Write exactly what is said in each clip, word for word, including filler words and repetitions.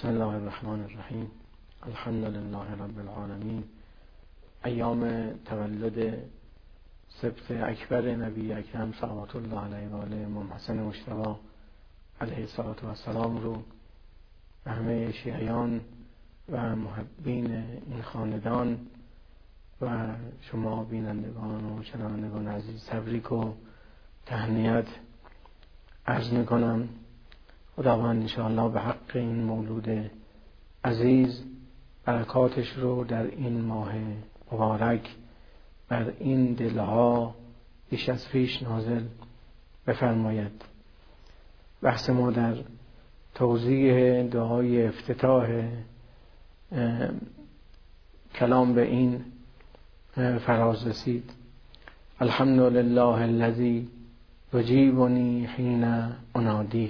بسم الله الرحمن الرحیم. الحمد لله رب العالمین. ایام تولد سبط اکبر نبی اکرم صلوات الله علیه و آله امام حسن مجتبی علیه الصلاة و السلام رو به همه شیعیان و محبین این خاندان و شما بینندگان و شنوندگان عزیز تبریک و تهنیت عرض میکنم. خداوند انشاءالله به حق این مولود عزیز برکاتش رو در این ماه مبارک بر این دلها بیش از پیش نازل بفرماید. بحث ما در توضیح دعای افتتاح کلام به این فراز رسید. الحمد لله الذی یجیبنی حین انادیه.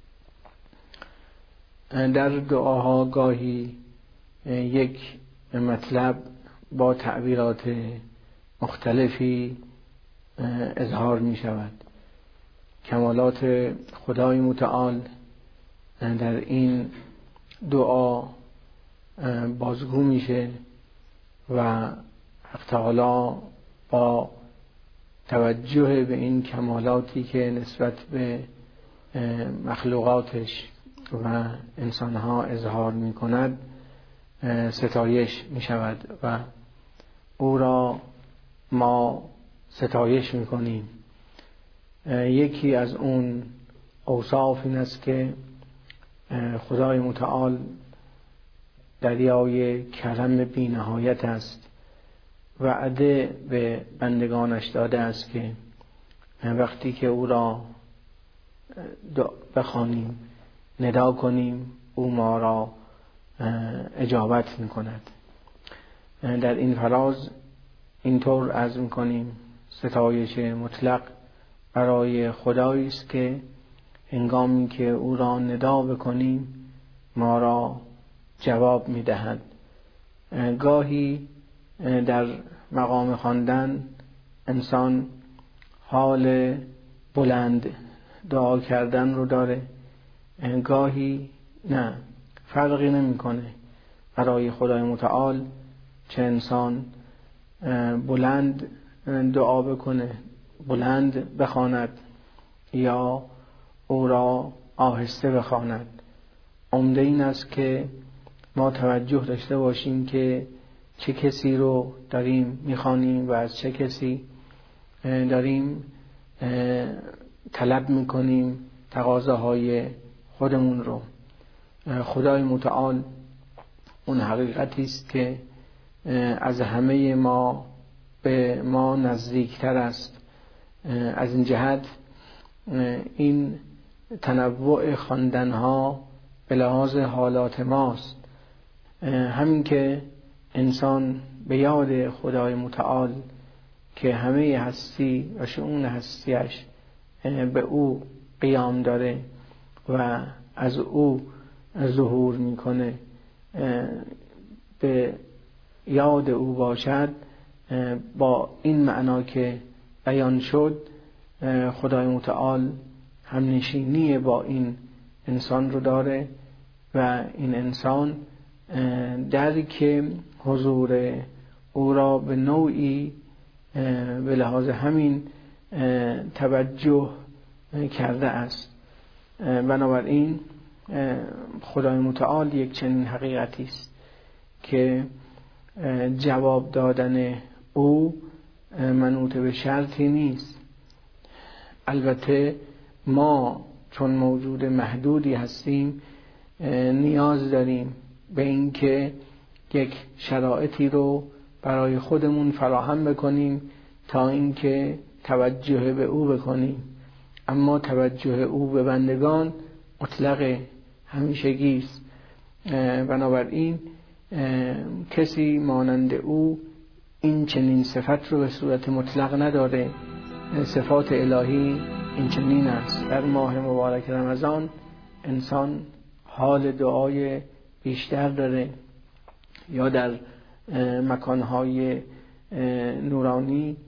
در دعاها گاهی یک مطلب با تعبیرات مختلفی اظهار می شود. کمالات خدای متعال در این دعا بازگو میشه و حق تعالی با توجه به این کمالاتی که نسبت به مخلوقاتش و انسانها اظهار می کند ستایش می شود و او را ما ستایش می کنیم. یکی از اون اوصاف این است که خدای متعال دریای کرم بی نهایت است. وعده به بندگانش داده است که وقتی که او را بخوانیم، ندا کنیم، او ما را اجابت می کند. در این فراز اینطور عرض می کنیم ستایش مطلق برای خدایی است که هنگامی که او را ندا بکنیم ما را جواب می دهد. گاهی در مقام خواندن انسان حال بلند دعا کردن رو داره، گاهی نه، فرقی نمیکنه برای خدای متعال چه انسان بلند دعا بکنه، بلند بخواند یا او را آهسته بخواند. عمده این است که ما توجه داشته باشیم که چه کسی رو داریم میخوانیم و از چه کسی داریم طلب میکنیم تقاضاهای خودمون رو. خدای متعال اون حقیقتی است که از همه ما به ما نزدیکتر است. از این جهت این تنوع خواندنها به لحاظ حالات ماست. همین که انسان به یاد خدای متعال که همه هستی و شؤون هستیش به او قیام داره و از او ظهور میکنه، به یاد او باشد، با این معنا که بیان شد خدای متعال همنشینی با این انسان رو داره و این انسان درک حضور او را به نوعی به لحاظ همین توجه کرده است. بنابراین خدای متعال یک چنین حقیقتی است که جواب دادن او منوط به شرطی نیست. البته ما چون موجود محدودی هستیم نیاز داریم به این که یک شرایطی رو برای خودمون فراهم بکنیم تا اینکه توجه به او بکنیم. اما توجه او به بندگان مطلق همیشگی است. بنابراین کسی مانند او این چنین صفت رو به صورت مطلق نداره. صفات الهی این چنین است. در ماه مبارک رمضان انسان حال دعای بیشتر داره، یا در مکانهای نورانی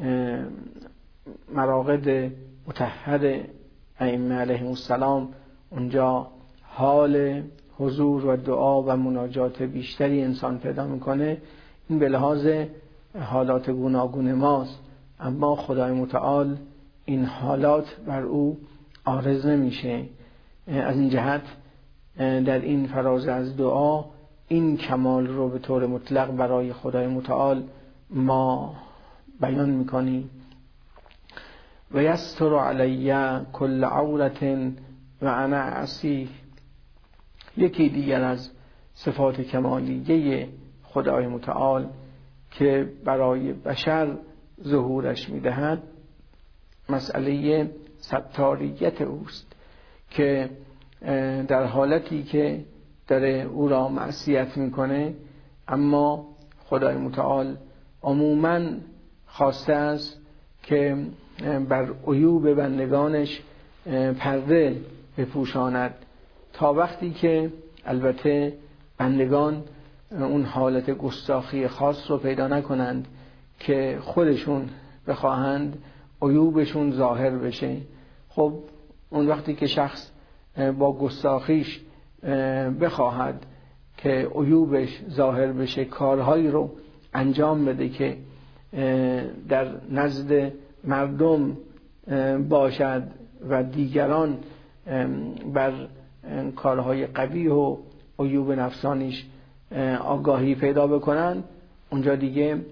مراقد مطهر ائمه علیهم السلام اونجا حال حضور و دعا و مناجات بیشتری انسان پیدا میکنه، این به لحاظ حالات گوناگون ماست، اما خدای متعال این حالات بر او عارض نمیشه. از این جهت در این فراز از دعا این کمال رو به طور مطلق برای خدای متعال ما بیان میکنیم. و یستر علی کل عورت و انا عصیه. یکی دیگر از صفات کمالیه خدای متعال که برای بشر ظهورش میدهد مسئله ستاریت اوست، که در حالتی که داره او را معصیت میکنه، اما خدای متعال عموماً خواسته است که بر عیوب بندگانش پرده بپوشاند، تا وقتی که البته بندگان اون حالت گستاخی خاص رو پیدا نکنند که خودشون بخواهند عیوبشون ظاهر بشه. خب اون وقتی که شخص با گستاخیش بخواهد که عیوبش ظاهر بشه، کارهایی رو انجام بده که در نزد مردم باشد و دیگران بر کارهای قبیح و عیوب نفسانیش آگاهی پیدا بکنن، اونجا دیگه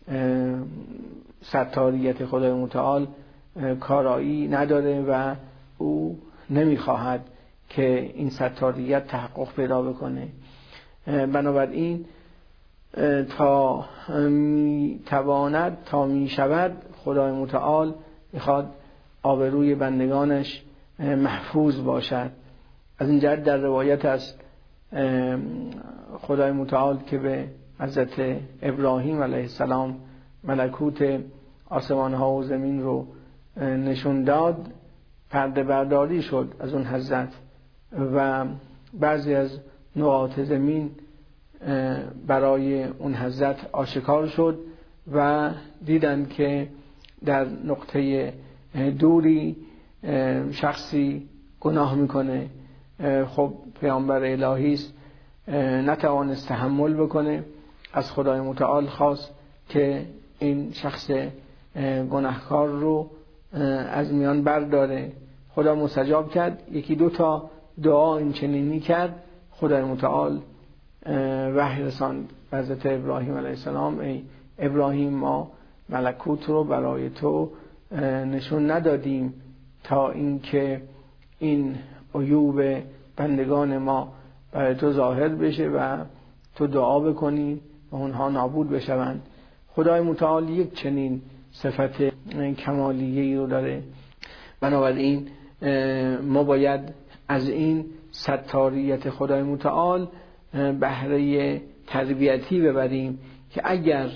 ستاریت خدای متعال کارایی نداره و او نمیخواهد که این ستاریت تحقق پیدا بکنه. بنابراین تا می تواند تا می شود خدای متعال میخواد آبروی بندگانش محفوظ باشد. از این جهت در روایت است خدای متعال که به حضرت ابراهیم علیه السلام ملکوت آسمان ها و زمین رو نشون داد، پرده برداری شد از اون حضرت و بعضی از نقاط زمین برای اون حضرت آشکار شد و دیدند که در نقطه دوری شخصی گناه میکنه. خب پیامبر الهی است، نتوانست تحمل بکنه، از خدای متعال خواست که این شخص گناهکار رو از میان برداره. خدا مستجاب کرد، یکی دو تا دعا این چنینی کرد، خدای متعال وحی رساند حضرت ابراهیم علیه السلام: ای ابراهیم، ما ملکوت رو برای تو نشون ندادیم تا اینکه این عیوب بندگان ما برای تو ظاهر بشه و تو دعا بکنی و اونها نابود بشوند. خدای متعال یک چنین صفت کمالیه‌ای رو داره. بنابراین ما باید از این ستاریت خدای متعال بهره تربیتی ببریم که اگر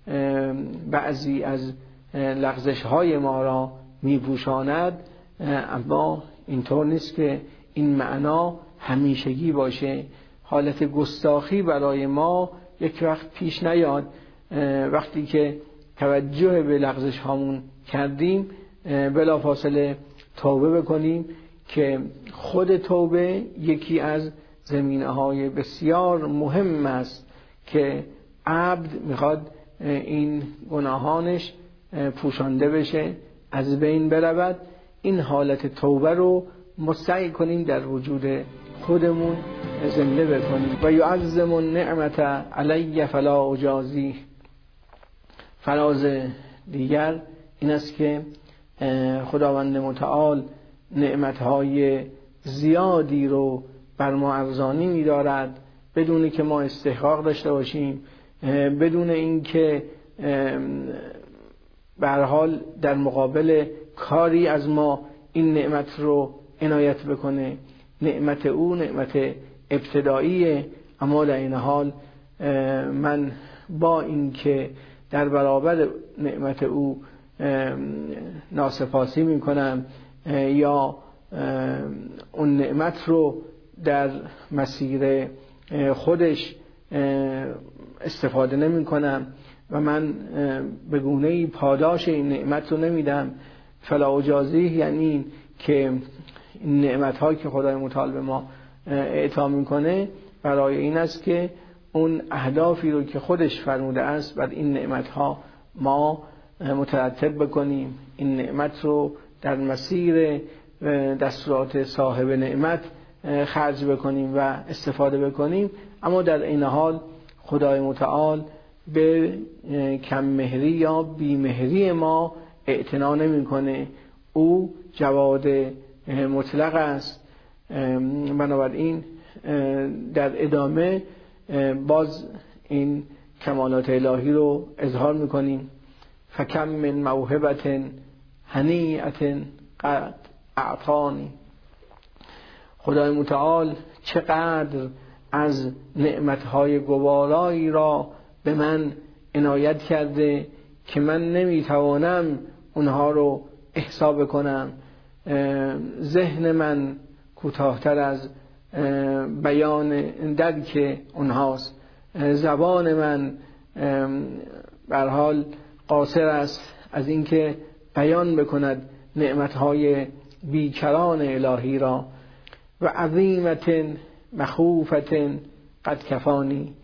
بعضی از لغزش های ما را میپوشاند، اما اینطور نیست که این معنا همیشگی باشه. حالت گستاخی برای ما یک وقت پیش نیاد، وقتی که توجه به لغزش هامون کردیم بلافاصله توبه بکنیم، که خود توبه یکی از زمینه های بسیار مهم است که عبد میخواد این گناهانش پوشانده بشه، از بین برود. این حالت توبه رو مستعی کنیم در وجود خودمون زنده بکنیم. و یعظم النعمت علی فلا اجازی. فراز دیگر این است که خداوند متعال نعمتهای زیادی رو بر ما ارزانی می‌دارد بدون که ما استحقاق داشته باشیم، بدون اینکه به هر حال در مقابل کاری از ما این نعمت رو عنایت بکنه. نعمت او نعمت ابتداییه، اما در این حال من با اینکه در برابر نعمت او ناسپاسی میکنم یا اون نعمت رو در مسیر خودش استفاده نمی کنم و من به گونه‌ای پاداش این نعمت رو نمیدم، فلا اجازی، یعنی که این نعمت هایی که خدای متعال به ما اعطا میکنه برای این است که اون اهدافی رو که خودش فرموده است بر این نعمتها ما مترتب بکنیم، این نعمت رو در مسیر دستورات صاحب نعمت خرج بکنیم و استفاده بکنیم. اما در این حال خدای متعال به کم مهری یا بیمهری ما اعتنا نمی‌کنه. او جواد مطلق است. بنابراین در ادامه باز این کمالات الهی رو اظهار می‌کنیم. فکم من موهبت هنیئت قد اعطانی. خدای متعال چقدر از نعمتهای گوارایی را به من عنایت کرده که من نمیتوانم اونها رو احصا بکنم. ذهن من کوتاه‌تر از بیان درک اونهاست. زبان من به هر حال قاصر است از اینکه بیان بکند نعمتهای بیکران الهی را. و عظیمت مخوفت قد کفانی.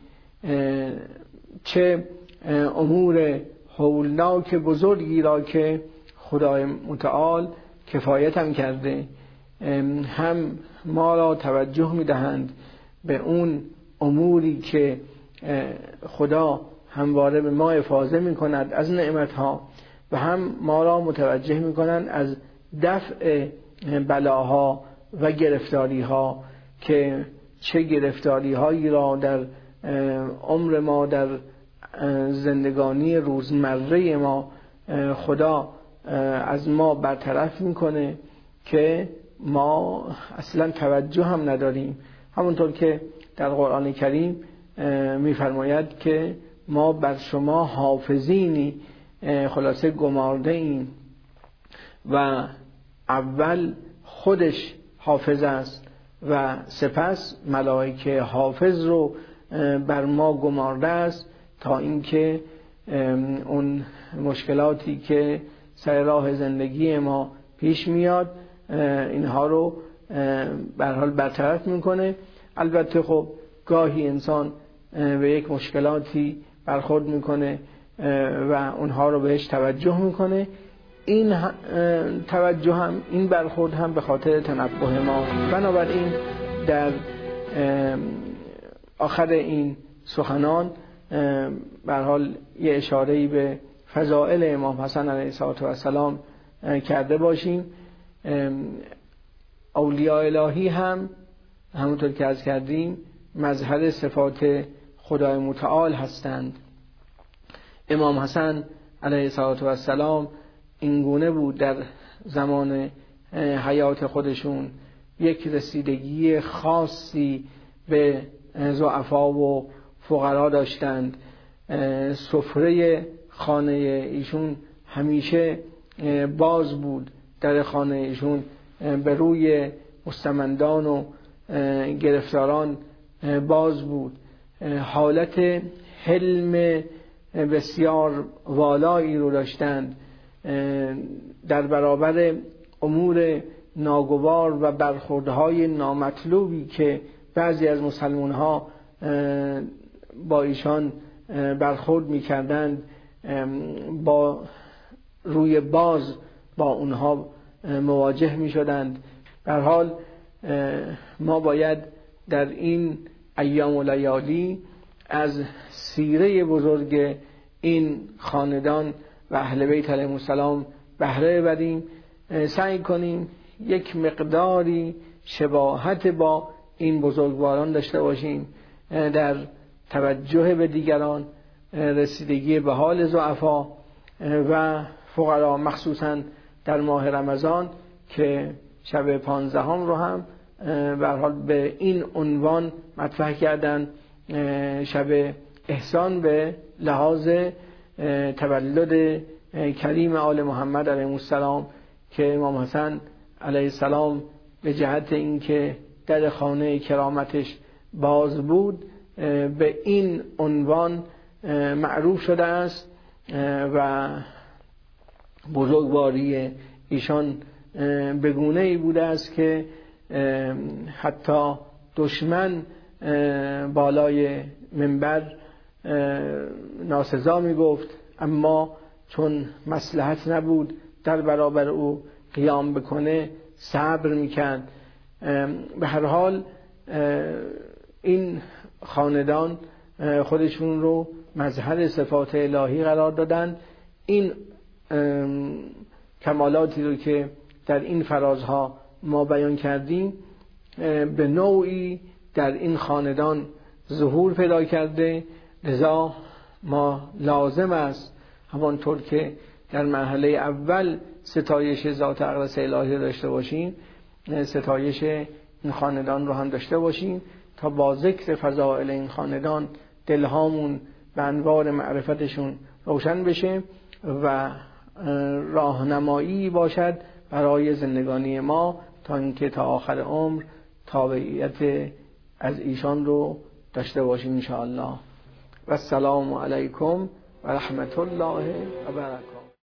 چه امور هولناک بزرگی را که خدای متعال کفایتم کرده. هم ما را توجه می‌دهند به اون اموری که خدا همواره به ما افاضه می‌کند از نعمتها و هم ما را متوجه می‌کنند از دفع بلاها و گرفتاری‌ها که چه گرفتاری‌هایی را در عمر ما، در زندگانی روزمره ما خدا از ما برطرف میکنه که ما اصلا توجه هم نداریم. همونطور که در قرآن کریم میفرماید که ما بر شما حافظینی، خلاصه گمارده ایم و اول خودش حافظ است و سپس ملائکه حافظ رو بر ما گمارده است تا اینکه اون مشکلاتی که سر راه زندگی ما پیش میاد اینها رو به هر حال برطرف میکنه. البته خب گاهی انسان به یک مشکلاتی برخورد میکنه و اونها رو بهش توجه میکنه. این توجه هم، این برخورد هم به خاطر تنبه ما. بنابراین در آخر این سخنان به هر حال یه اشاره‌ای به فضائل امام حسن علیه السلام کرده باشیم. اولیاء الهی هم همونطور که عرض کردیم مظهر صفات خدای متعال هستند. امام حسن علیه السلام این گونه بود در زمان حیات خودشون، یک رسیدگی خاصی به ضعفا و فقرا داشتند. سفره خانه ایشون همیشه باز بود، در خانه ایشون به روی مستمندان و گرفتاران باز بود. حالت حلم بسیار والایی رو داشتند در برابر امور ناگوار و برخوردهای نامطلوبی که بعضی از مسلمان ها با ایشان برخورد می‌کردند. با روی باز با اونها مواجه می‌شدند. به هر حال ما باید در این ایام و لیالی از سیره بزرگ این خاندان و اهل بیت علیهم السلام بهره ببریم، سعی کنیم یک مقداری شباهت با این بزرگواران داشته باشیم در توجه به دیگران، رسیدگی به حال ضعفا و فقرا، مخصوصا در ماه رمضان که شب پانزدهم رو هم به هر حال به این عنوان مطرح کردن، شب احسان به لحاظ تولد کریم آل محمد علیه السلام که امام حسن علیه السلام به جهت اینکه در خانه کرامتش باز بود به این عنوان معروف شده است و بزرگواری ایشان به گونه‌ای بوده است که حتی دشمن بالای منبر ناسزا میگفت، اما چون مصلحت نبود در برابر او قیام بکنه صبر میکرد. به هر حال این خاندان خودشون رو مظهر صفات الهی قرار دادن. این کمالاتی رو که در این فرازها ما بیان کردیم به نوعی در این خاندان ظهور پیدا کرده، لذا ما لازم است همانطور که در مرحله اول ستایش ذات اقدس الهی داشته باشیم، ستایش این خاندان رو هم داشته باشیم تا با ذکر فضائل این خاندان دلهامون به انوار معرفتشون روشن بشه و راهنمایی باشد برای زندگانی ما تا اینکه تا آخر عمر تابعیت از ایشان رو داشته باشیم ان شاء الله. و السلام علیکم و رحمت الله و برکاته.